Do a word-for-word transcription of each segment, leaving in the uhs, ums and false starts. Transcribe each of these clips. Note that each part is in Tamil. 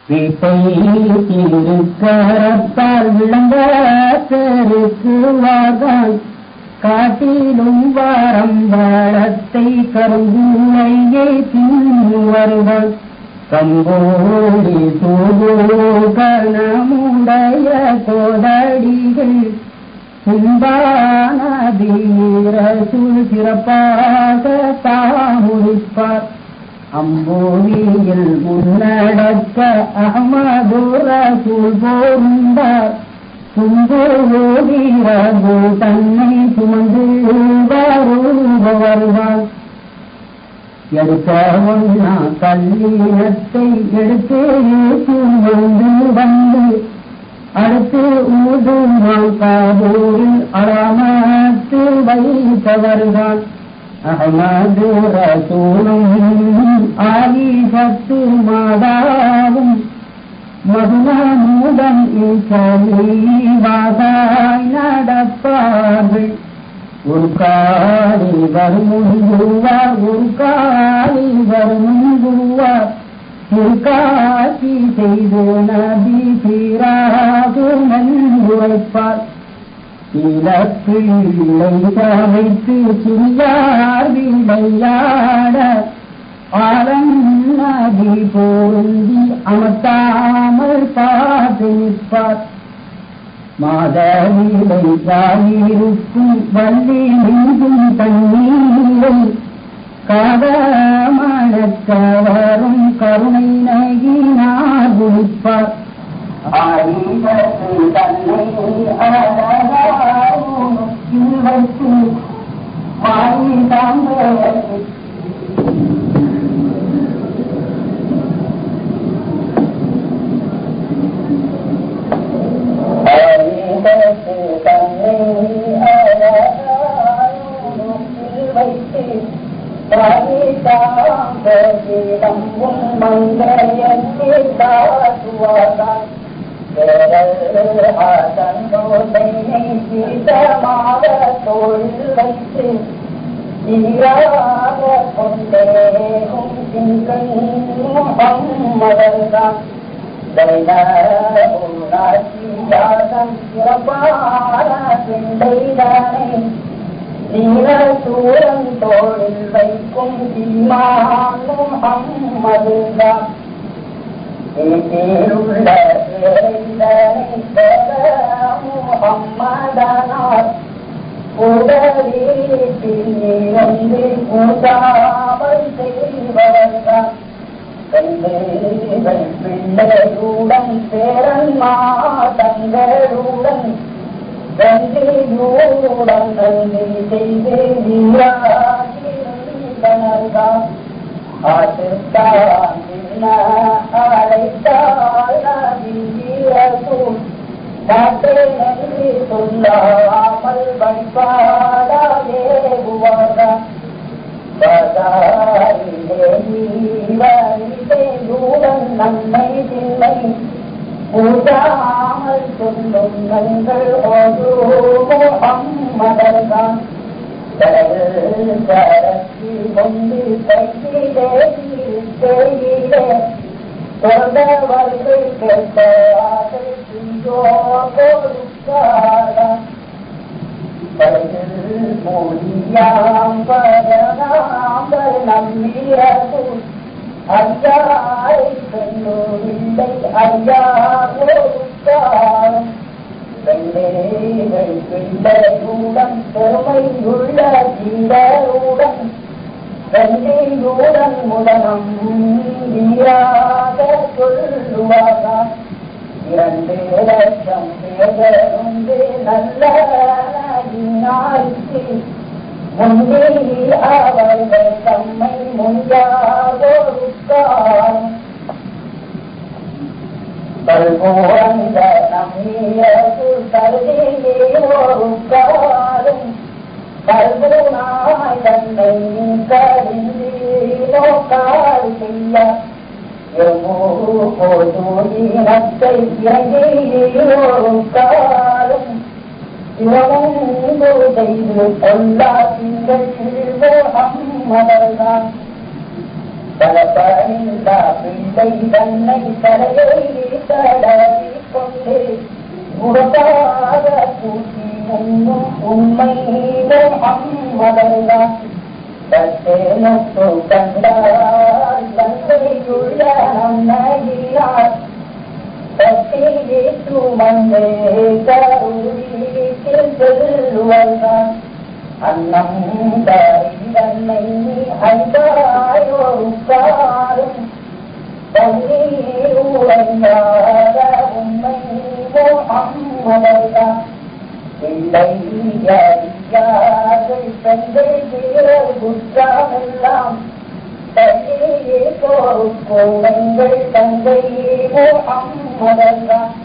வீட்டை திருக்கரத்தால் விளங்க பெருக்குவார்கள் காட்டிலும் வாரம் வளத்தை கருங்கூழையே தின்னுவர்கள் கம்போடி சூகணமுடைய கோதடிகள் சிம்பான வீரசூழ் சிறப்பாக தாமுடிப்பார் அம்போவியில் முன்னடக்க அகமதுரசூழ் போந்தார் சும்போவீரகு தன்னை சுமந்து வருவார் எடுக்க ஒன்னா கல்லினத்தை எடுத்து சுமந்து வந்து அடுத்து ஊதுமான் காபூரில் அலாமத்து வைத்தவர்கள் அஹமது ரசூலும் ஆயிஷத்து மாதாவும் மதுமூதன் இசைவாகாய் நடப்பார்கள் ஒரு காலி வருமுங்குவார் ஒரு காலி வருமுங்குவார் திருக்காட்சி செய்து நபி சீராகு நன்றுரைப்பார் இலப்பிள்ளை சமைத்து சிறியார் விளையாட ஆலம் நபி பொருந்தி அமர்த்தாமல் பார்த்து நிற்பார் மாதவிலை சாயிருக்கும் வள்ளி நெஞ்சும் தண்ணீரை காதமணக்கவரும் கருணை நகினார் குளிப்பார் ஆயிரத்து தன்னை அழகாய் வைத்து மாறி தாங்க தன்னை வைத்து தாங்கிடம்பும் மங்கையே தாசுவாதான் தன்னோசையை சீதமாக தோழில் வைத்து ஈராக கொண்டேகும் திங்கள் மதல்தான் உணர்ச்சியாதம் சிறப்பான பிள்ளைதானே நீல சூரன் தோழில் வைக்கும் சீமானும் அம்மதுதான் உள்ள முகம்மதனார் உடலில் நீரந்து கூட்டாமல் செய்வர்கள் கண்கள் பிள்ளையுடன் பேரன் மாதங்களுடன் கண்டியூடன் நன்றி செய்து வீராகிருந்தனர்தான் ஆட்டுத்தான் அழைத்தால் நபியரசூல் காட்டே நன்றி சொல்லாமல் வழிபாடாலே புவாதான் பதாரிலேயுடன் நன்மை தில்லை கூட்டாமல் சொல்லும் நங்கள் ஒரு அம்மதர்தான் கடல் கரத்தி கொண்டு கையிலே செய்யிலே தொடர்ந்தவர்கள் கேட்ட ஆசை சிந்தோ கொடுக்காதான் மொழியாம் பரநாம்பர் நம்பியசூல் ஐயாரை செல்லோரில்லை ஐயா கொடுக்காலும் வெள்ளேகள் பிள்ளையுடன் பெருமையுள்ள சீடருடன் வெள்ளையுடன் முதலம் வீராக சொல்லுவாராம் இரண்டு லட்சம் பேருந்து நல்ல நாய்க்கு முன்னே அவர்கள் தம்மை முன்பாக பல்போந்த நம்மியது கருதியே ஒரு காலும் பல்புனாய் தன்னை கருந்தி நோக்கால் செய்ய போதூனத்தை இறங்கியோரு காலும் சிவமுண்டு செய்து கொள்ளா திங்கள் மதர்தான் பலப்பணிந்த பிள்ளை தன்னை தலையை தடவி கொண்டு உறவாக கூட்டி உண்ணும் உண்மை முகம்மதல்தான் தத்தேனத்து கண்டார் தந்தையுள்ள நன்மையினார் தத்தியே சுமந்தே கருவீட்டில் செல்வல்தான் அன்னம் தன்னை ஐந்தாயோருக்காரும் தண்ணீர் உறையாத உண்மை முகம்மதல்தான் இல்லை அறியார்கள் தங்கள் வீரர் குற்றாமெல்லாம் தண்ணியே கோருங்கள் தந்தை முகம்மதல்தான்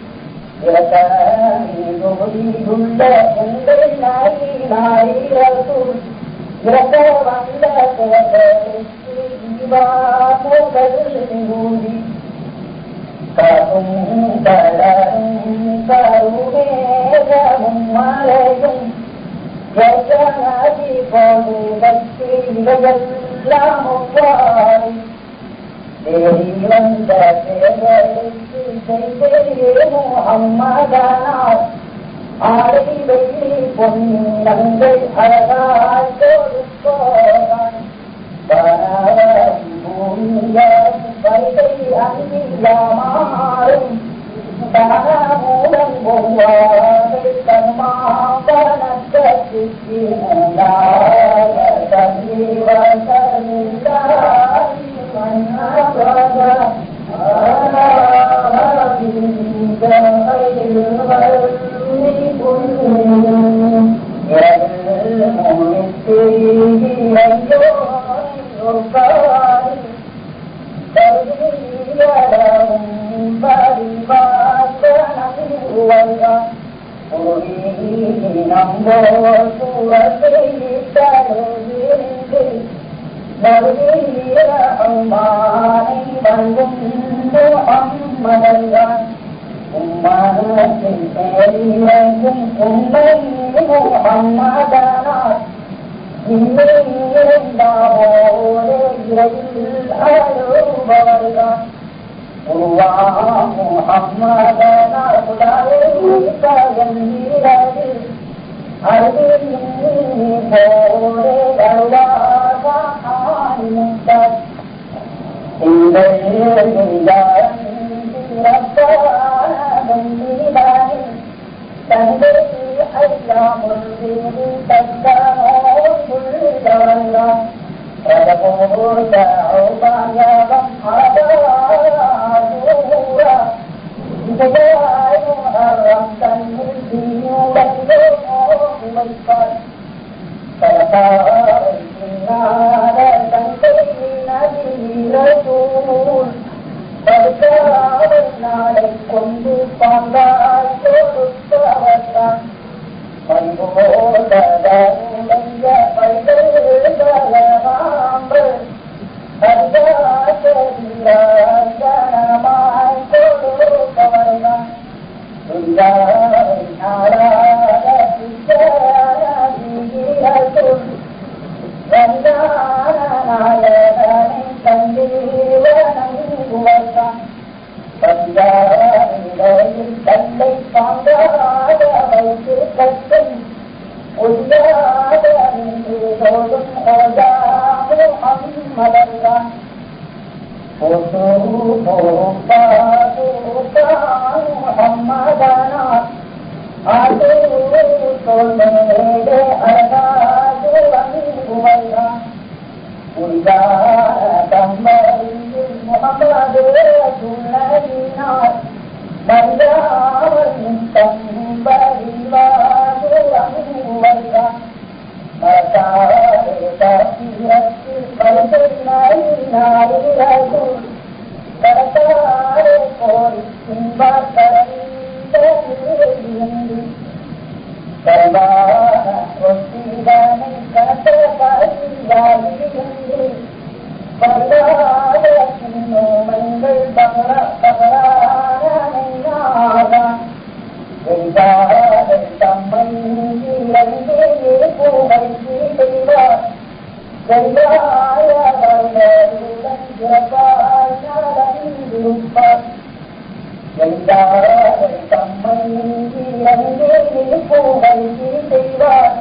இறக்கோடியுள்ள உங்கள் நாய் நாயிரசூர் இறக்க வந்த சேவருக்கு இவா முதல் நூறி கரும் கடலும் கருமேகமும் மலையும் யஜனாதி போலுவற்கு இவையெல்லாம் ஒவ்வாறு தேடி வந்த சேவருக்கு செய்தே முகம்மதனார் ஆடை வெள்ளி பொன்னங்கள் அழகாய் கொடுப்போதான் பரவரி பூமியாரும் வைகை அங்கிலாமாறும் தனமூலம் பொவ்வாதை கர்மாபனத்துக்கு மூலாய சங்கீவசனிதாய் மன்னபக ஆராதிங்கை புண்ணியம் இரவில் முனித்து ஐயோ ஒருபாரி கருதியடவும் பரிவாசனம் உவல்தான் நம்போ சூழலிருந்து நருமானை வங்கும் முகம்மதல்தான் உம்மனத்தின் பேரிலங்கும் உண்மை முகம்மதனார் இந்தாவோரே இரவில் அழுபவர்தான் உருவா முகம்மதனார் உடலில் அருகில் போரே அருளாக ஆனித்தார் எங்கள் தந்தை அல்லாமல் தந்தனோர் புள்ளான் பிரபோதம் ஆதாரூரா இதயம் தன்னில் தீயுடன் வைப்பார் பலகார தந்தை நதிரூர் படுக்காவல் நாளை கொண்டு பாங்காய் கொடுத்தவர்தான் பண்போடைய பல்கலமாம்பல் அர்த்தமாய் கொடுப்பவர்தான் நாளாக நாயகனை தந்தீவனங்குவர்தான் பஞ்சாரில் தந்தை பாங்காக வைத்து கட்டும் உல்லாத நின்று தோடும் ஓஜா முகம்மதல்தான் முகம்மதனார் ஆது சொல்லே அழகாது வங்குவல்தான் உல்லாதம்பரில் முகம்மது துணையினார் மரியாவல் தம்பரிவாது வங்குவல்தான் மரத்தாரே தீரத்தில் பரிசனாயினாயிரகு கரத்தாரே கோரி சிம்பார் கரந்த நீரிலிருந்து கரவான ஒத்திதனை கரத்தரியாயிருந்து பல்லாத சின்னோமங்கள் பகர பகரானையாதான் வெய்தாதல் தம்மை இழந்தே புகழ்ச்சி செய்வார் வெய்தாய வருடன் இருப்பார். எல்லாரை தம்மை இறங்கி பூவை செய்வார்.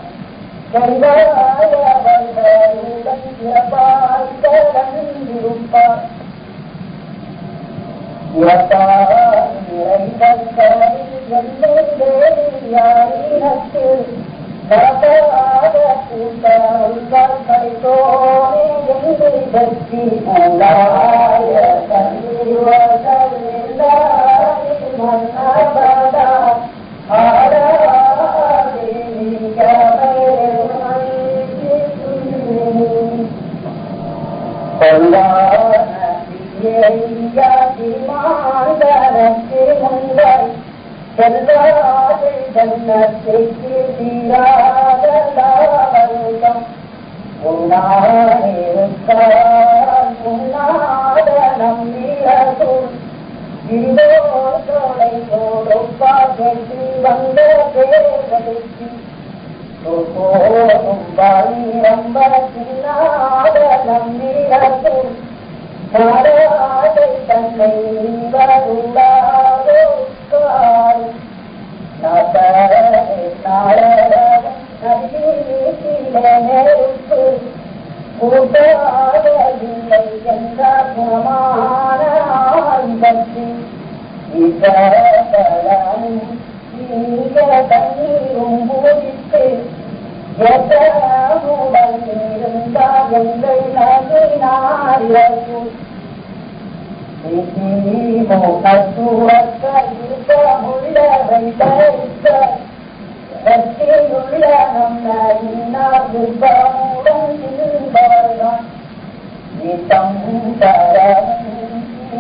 செல்வாயவர்களுடன் சிறப்பாய் கலந்திருப்பார். யாரினத்தில் கலப்பாக கூட்டாள் கடைத்தோனே என்று பற்றி உள்ளாய கண்டிருவர்கள் மன்னபதா மாந்தரத்து முன்பாய் செல்வார்கள் ஜன்னத்தைக்கு தீராதம் உன்னாயிருக்கான் உன்னாத நம்பிரசூல் இருந்தோர் தோளை கொடுப்பாகி வந்த தேவதைக்கு போதும் வாழி ரொம்ப சின்னாத நம்பிரசூல் நாடாதை தன்னை வருளாதோ நாடகம் நெருப்பு கூட்டாதவில்லை என்ற குணமான பற்றி இதழும் நீங்க தண்ணீரும் பூஜித்து எதமுடன் இருந்தால் எங்கள் நகினாரியும் உள்ளவை தரித்த உள்ள நம் நகினார்பமுடன் இருந்தவர்தான் நிதம் தரமும்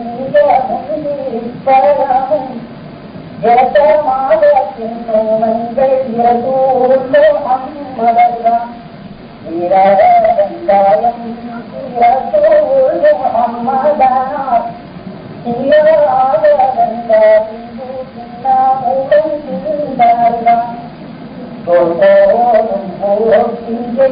பரமும் ஜதமாக சின்னோமங்கள் இரதூர்லோ அம்மதர்தான் இரண்டாயம் இரதூர்லோ அம்மதனார் சின்னாமுடன் சிந்தார்தான் போதும் போக்கிஞ்சை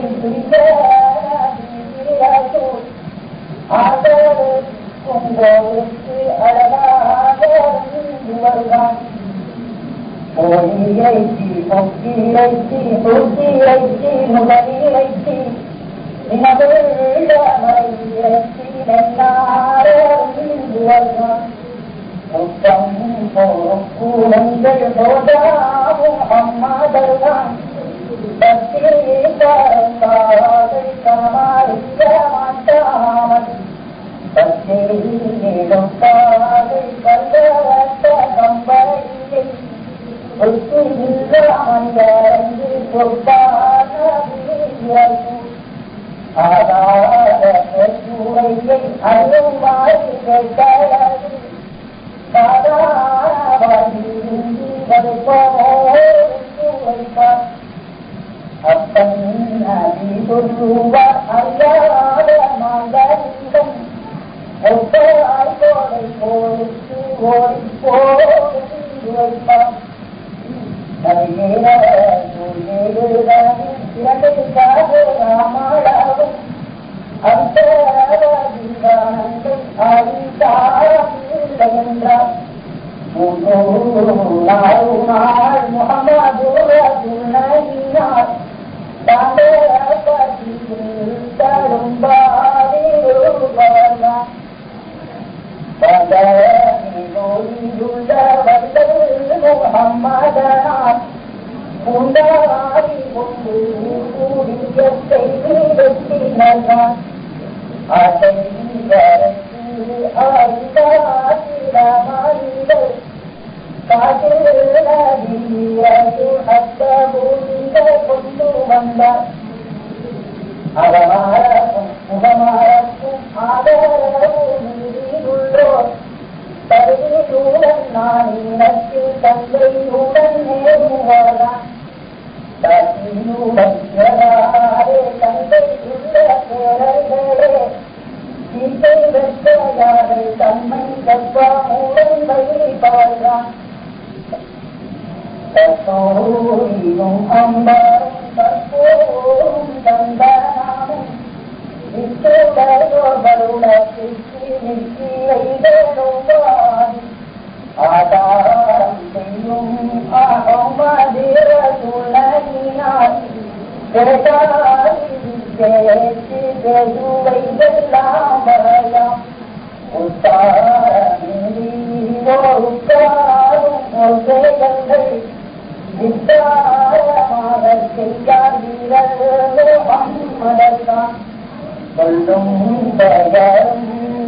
பிரியரசூர் ஆதரவு உங்களுக்கு அழகாக வருவான். மொழியைச்சி பொக்கிரைச்சி பொக்கிரைச்சி முகவிரைச்சி நினவிழமையிரைச்சி நன்னாரந்து வருவான். முத்தம் போரும் கூடங்கள் போதாவும் அம்மாதர்தான் பத்திரிகாரங்கள் சமாளிக்க மாட்டாமல் பத்திரிடும் பாதை பல்லவத்த கம்பையை ஒத்தியில்லாமங்கி பொறுப்பான ஆதார சூறையை அருமாறி கேட்டது சாதாரணி வைப்பார். அப்பன் நதி சொல்லுவார் அறியாத மகனிடம் ஒப்பாய் கோடை போருக்கு ஓடி போடி வைப்பார். ராமாவும் அந்த அறிந்தார் என்றார். நாள் முகமது ரசூலினார் தரும்பாரிருவார். பதனிலுள்ள வல்லல் முகம்மதனார் உண்டாரி கொண்டு கூடியத்தை வெற்றினார். அதை வரத்து அறிந்தாசிரமாரிகள் காதில் அத்தபூதிக கொண்டு வந்தார். அறமாறக்கும் முகமாறக்கும் ஆதரவும் உள்ளோர் தருவியுடன் நான் இனத்தில் தந்தையுடன் நேருவாரான். தந்தையுடன் பிறராரே தந்தையுள்ள பேரர்களே இசை வெற்றையாரை தம்மை கற்பாமுடன் வழிபார்தான். தற்போரியும் அம்பாரும் தற்போரும் தந்தானாமும் நிச்சயவருளத்திற்கு நிச்சய பேசுவையெல்லாம் வரலாம் உத்தாரும் வித்தாரமாக செய்யார் வீரர்கள் மம்மதத்தான் சொல்லும் பெயரும்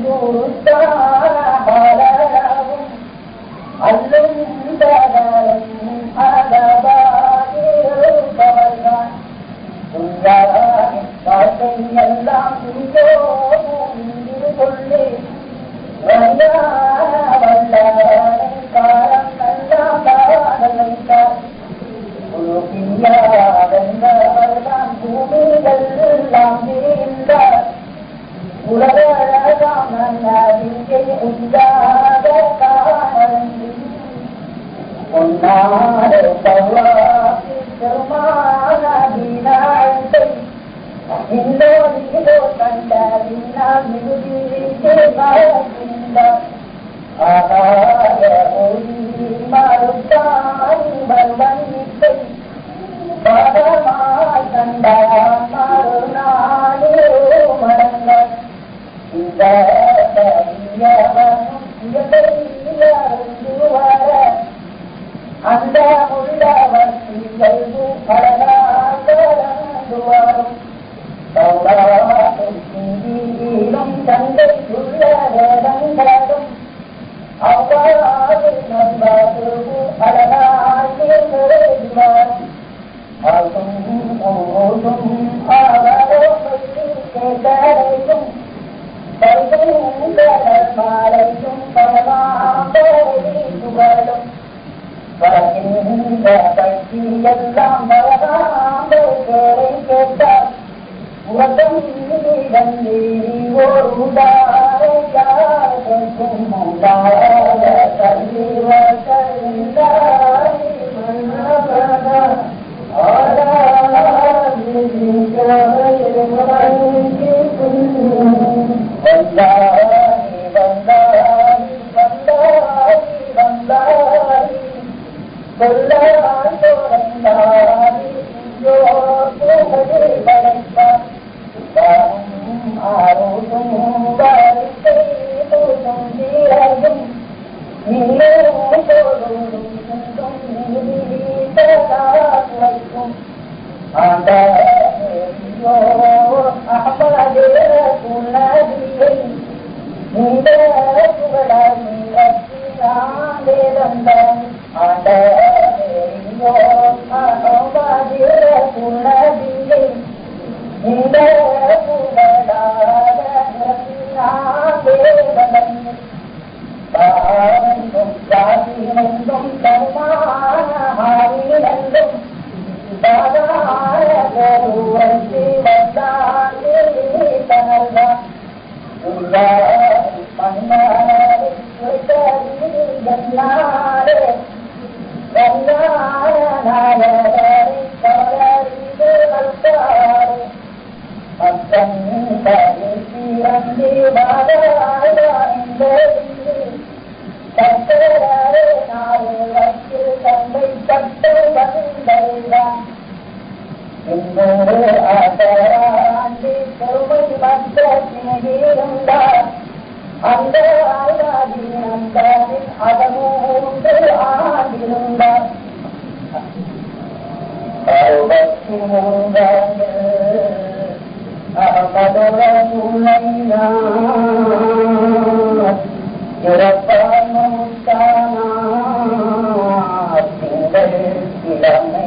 குருத்தாரவும் அல்லும் தகரும் அகவாதிருப்பவர்தான் காட்டை எல்லாம் இங்கோ கொள்ளே வல்லவனை காரம் நல்லாதார் வென்றவர்தான் பூமிகள் எல்லாம் வீழ்ந்தார் உலகம் நன்றியை உண்டாத காரணி உன்னாடு பவாசி பெருமானதினாழ்த்தை இந்தோ நீதோ கண்டதினால் மிகுதியே மகிழ்ந்தார் ஆகாய ஒளி மறுத்தாய் வர்வனித்தை பரமாய் கண்டார் மறுநாளே மடங்கள் இந்த வர அந்த உள்ளவர் பலராண்டு வரும் சிந்தியிலும் தந்தை உள்ள வேதங்களும் அவ்வாறு நண்பது அழகாகி வரும் அதும் போதும் அவரும் கேட்டடையும் மாலையும் பரமாபுகளும் வருகின்ற பற்றி எல்லாம் பரமாபுரை கேட்டார் உலகம் வந்து ஒரு உதாரையாருக்கும் உண்டார வந்தாரி வந்தாரி வந்தாரி வந்தாரி கொல்லாய் தொடர்ந்தாரி படைப்பார் வாரும் ஆரோடும் வாரிசை போதும் தீரகும் நீரும் தோடும் சென்றும் நீதிக்கும் ஆண்டோ அகமது குலதியை இந்த புகழாந்தேதந்தன் ஆண்டோ அகமது குலதியை இந்த புகழாந்தேதந்தன் பாவென்றும் ஜாதியென்றும் கருமானமாரிலென்றும் அந்த அதமூன்று ஆண்டிருந்தார் இளமை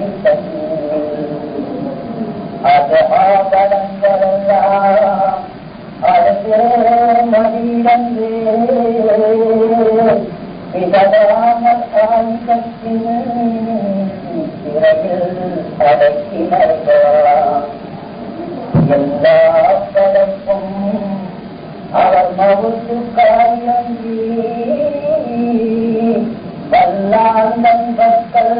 அது ஆபலங்களெல்லாம் அழகே மதியந்தே விதடாமல் ஆயுதத்தின் சிறையில் அடக்கினர்களாம் எல்லா படைப்பும் அவர் மவுத்து காரியங்கி வல்லாந்தன் மக்கள்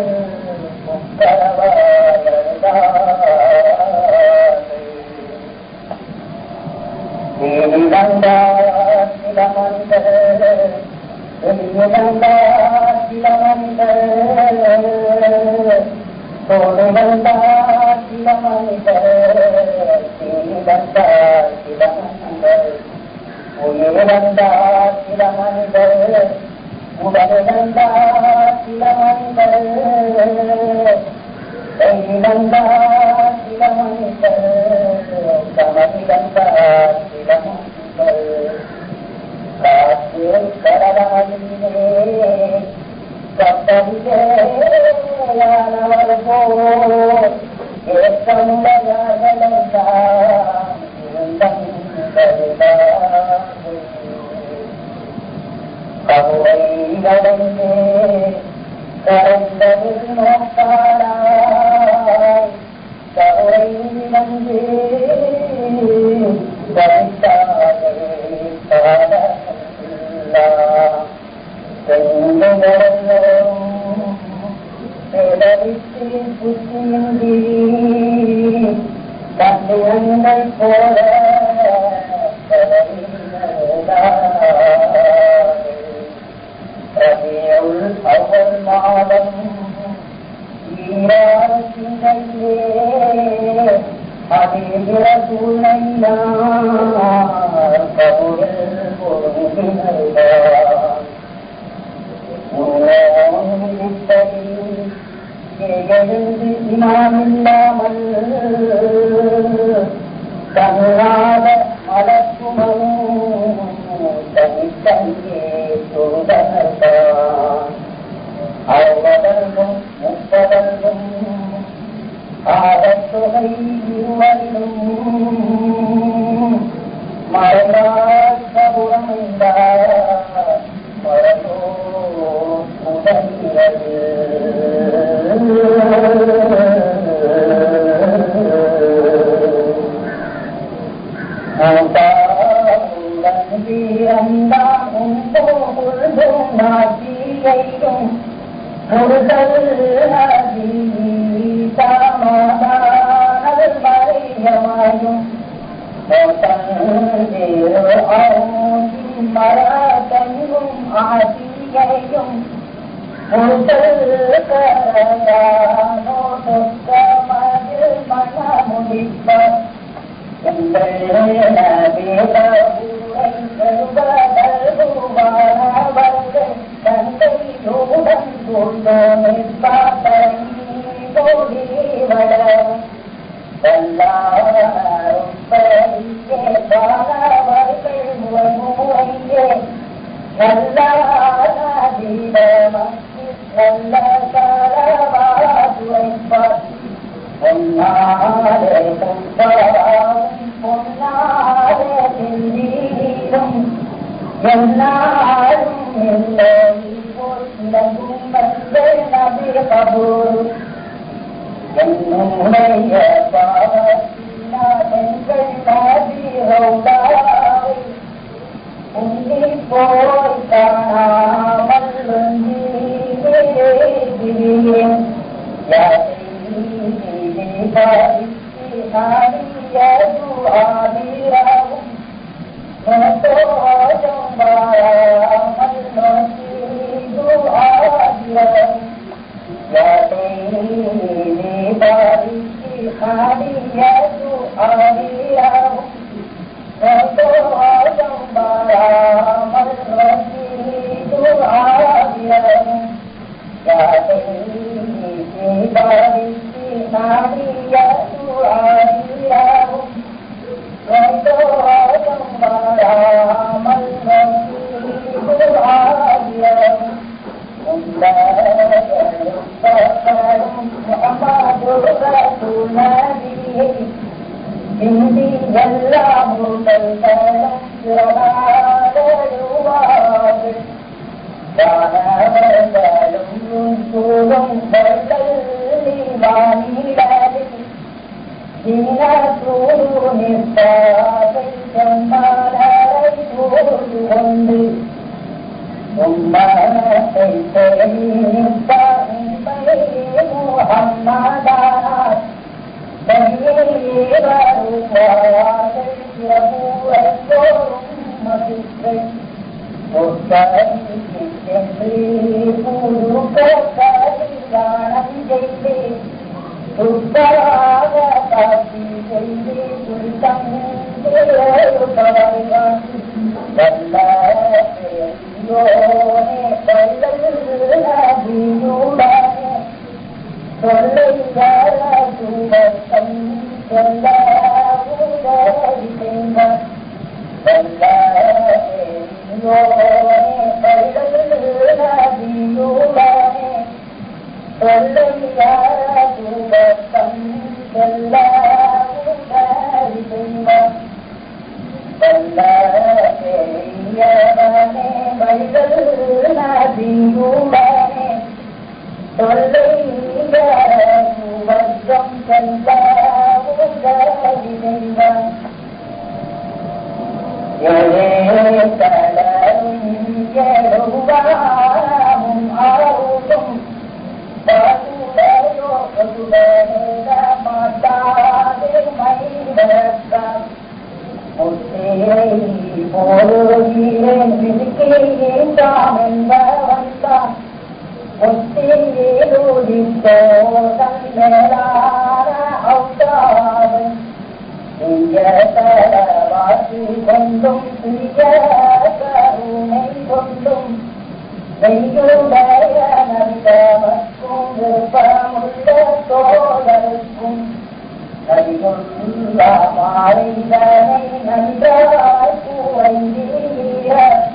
வெளியிடந்தார் சிலமந்தர் வெளியிடந்தார் சிலமந்தர் தோடுவந்தார் சில சில மனிதர் தீவந்தார் சில மனிதர் உயிரிழந்தார் சில மனிதர் உடலிழந்தார் சில மனிதர் கையிழந்தார் சில மனிதர் கமலிழந்தார் சில மனிதர் காற்று கடலிலே கப்பலிலேயானவர் போல் ஏற்றமுடையார்களெல்லாம் இருந்தங்களிலார்கள் கவுரை அடைந்தே கரைந்ததில் நோக்காளாய் கவுரை இழந்தே கவித்தார்கள் காலமெல்லாம் செங்குமரங்களும் பேதவித்து புத்தியின்றி கண்டியங்கள் போல ரபியுல் அவ்வல் மாதம் ஈரான சிந்தையே அதிர சூழ்நிலையார் கவுரில் ஒருங்கினார் உன்னோனிப்படி எழுந்து இமாமில்லாமல் கண்ணாத மலக்குமனும் தனித்தனியே தொழுதனர்தான் அறுபதற்கும் முப்பதற்கும் ஆதத்தொகை இருவரிலும் மறைவார் கபுரமைந்தார் மரதோ உதவியது நாட்டியையும் முருகல் சமாதானல் மறையமாயும் மரதங்கும் ஆதியையும் முருகல் கரையானோ சொக்கமதில் மனமுடிப்பார் தந்தையோடன் கோடி வள வல்லாரும் பரியே பாலவர்கள் முறையே நல்லாதீரமக்கு நல்ல காலவாதுரைப்பார் பொன்னாலே பொன்பராவும் பொன்னாலே திண்டீரும் எல்லாரும் எல்லோரும் போல் இலங்கும் வந்தல் நபி கபூர் என்னுடைய பாவத்தினா எங்கள் நபி ரௌதாவை உன்னி போய் காணாமல் ஒன்றினேன் நாடியது ஆதிராவும் நோட்டோஜம் வாராமல் நோக்கிது ஆதிராவும் யாதை பாரிக்கு நாடியது ஆதிராவும் நோட்டோஜம் வாராமல் நோக்கிது ஆதிராவும் யாதை பாரிக்கு நாடியது ஆதிராவும் நோட்டோஜம் வாராமல் நோக்கிது ஆதிராவும் உண்டாரும் பக்கரும் முகமது ரசூலுல்லாஹி இந்தி எல்லாம் உடல்களும் சிறவாடுவார்கள் வானவர்களும் சூழும் வள்ளி வானிலாவில் தீனசூரு நிற்பாதை செம்மானரை சூழ்ந்து கொண்டு உம்மத்தை தெரிவிப்பார் முஹம்மதார் தனியே வருவார்கள் பிரபுவத்தோறும் மதிப்பை ஒத்தரிக்கு சென்று புது கலியாணம் செய்து சுத்தராக செய்தி சுத்தம் தேடுபவர்கள் வல்ல பெரியோனே வல்லல் நபியுடனே சொல்லையார சுவர்க்கம் செல்ல உதவி செய்வார் வல்ல பெரியோனே வல்லல் நபியுடனே சொல்லையார சுவர்க்கம் செல்ல உதவி செய்வார் வல்ல பெரியவனே வல்லல் நபியுடனே சொல்லையார சுவர்க்கம் செல்ல உதவி செய்வார் கடலும் எழுவாமும் ஆறும் பகுடையோ பகுடையிட மாட்டாது மைதத்தான் முத்திரை போருகிறேன் விதிக்கின்றான் என்பவன் தான் முத்தியிலுதின் போதன் மேலான அவுத்தாவன் வாசி கொண்டும் சிறிய கருணை கொண்டும் நெய்யுடைய நந்தமக்கும் விருப்பமுள்ள தோழருக்கும் நதிகொள்ள மாறிதனை நன்றாய் கூறிய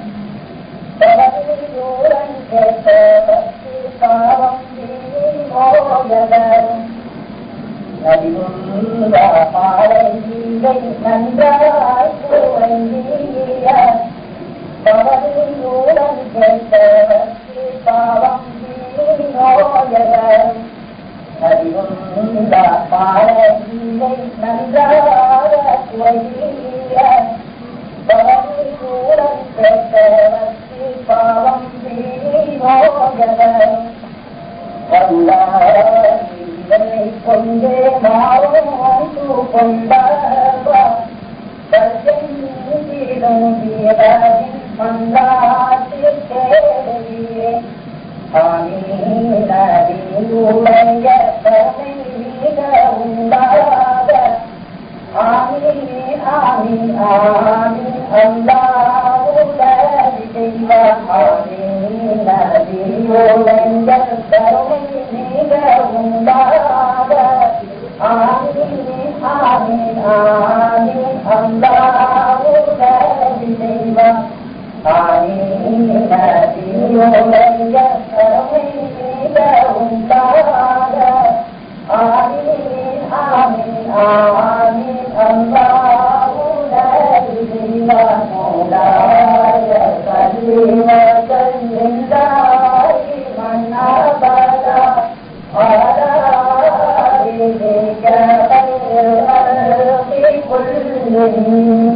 பவனியூரன் கேட்ட பக்தி பாவம் மோகதரும் நதிகொள்ள மாறிதை நன்றாய் கூறிய பவனியூரன் கேட்ட பக்தி பாவம் மோகதரும் நதிகொள்ள மாறிதை நன்றாக கூறிய பவனியூரன் கேட்ட பக்தி பாவம் மோகதரும் வல்லாரை கொண்டே மாறும் கொண்டார் மன்னாட்டில் தேவையே ஆமீனடியுடைய தனை மிக உண்டாக ஆமீன் ஆமீன் ஆமீன் அல்லாஹ்வுடைய தெய்வம் ஆமீனடியுடைய தனை மிக உண்டாக ஆமீன் ஆமீன் ஆமீன் அல்லாஹ்வுடைய தெய்வம் ஆமீனடியுடைய தனை மிக உண்டாக ஆமீன் ஆமீன் ஆமீன் அல்லாஹ்வுடைய தெய்வம் மௌலாய சல்லி வஸல்லிம் தாயிமன் அபதா அலா ஹபீபிக கைரில் கல்கி குல்லிஹிம்